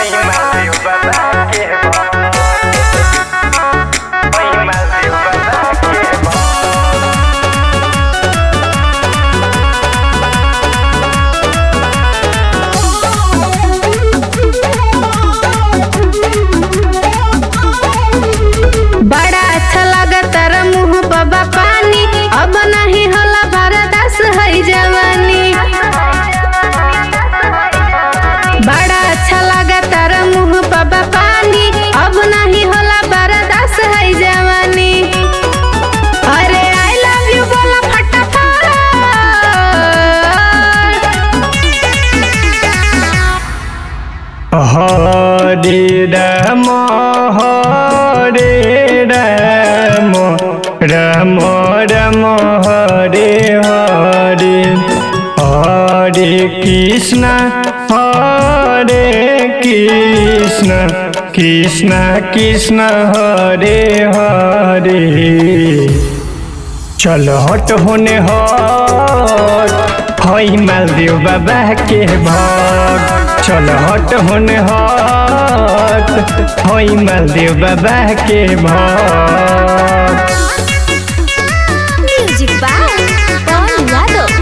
हरे राम हरे राम राम राम हरे हरे हरे कृष्ण कृष्ण कृष्ण हरे हरे। चल हट होने हट हई मालदेव बाबा के भक्त। चल हट होने हट हई मालदेव बाबा के भक्त। Music by Pawan Yadav.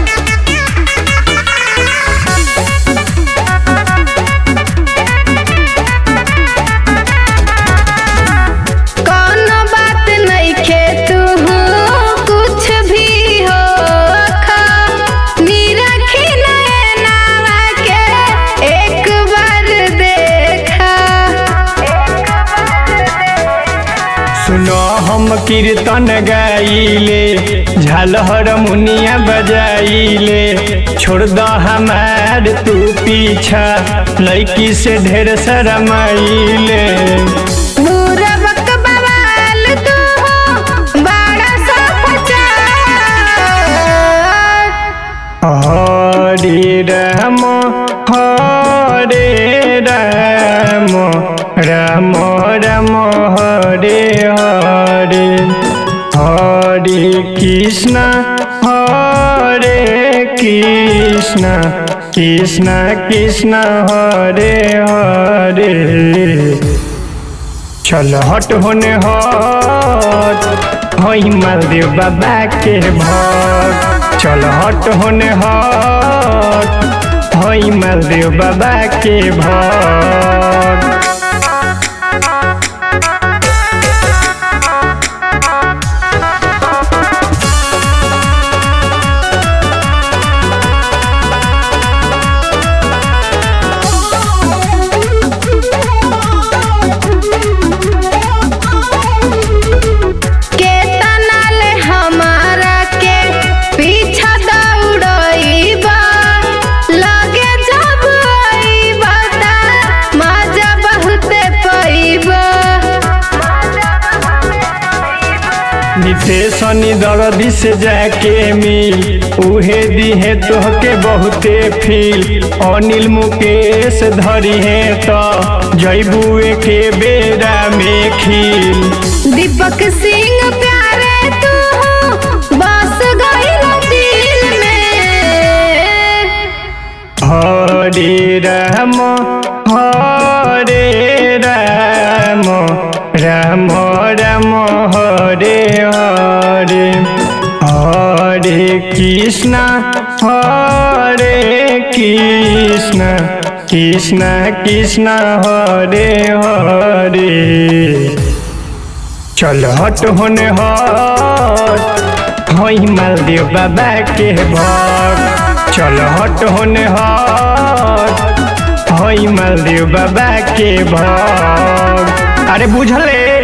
सुनो हम कीर्तन गाइले झालहर मुनिया बजाइले। छोड़ दो हमार तू पीछा लड़की से ढेर शरमाइले। हरे राम हरे राम राम राम हरे हरे हरे कृष्ण कृष्ण कृष्ण हरे हरे। चल हट होने हट हई मालदेव बाबा के भक्त। चल हट होने हट हई मालदेव बाबा के भक्त। शनि दर्दी से जाके मिल उहे दिहे तोहके बहुते फील। अनिल मुकेश धरी है तो जैबुए के बेरा में खील। दीपक सिंह प्यारे तू बस गइल दिल में। हरे राम हरे राम राम राम हरे हरे हरे कृष्ण कृष्ण कृष्ण हरे हरे। चल हट होने हट हई मालदेव बाबा के भक्त। चल हट होने हट हई मालदेव बाबा के भक्त। अरे बुझले।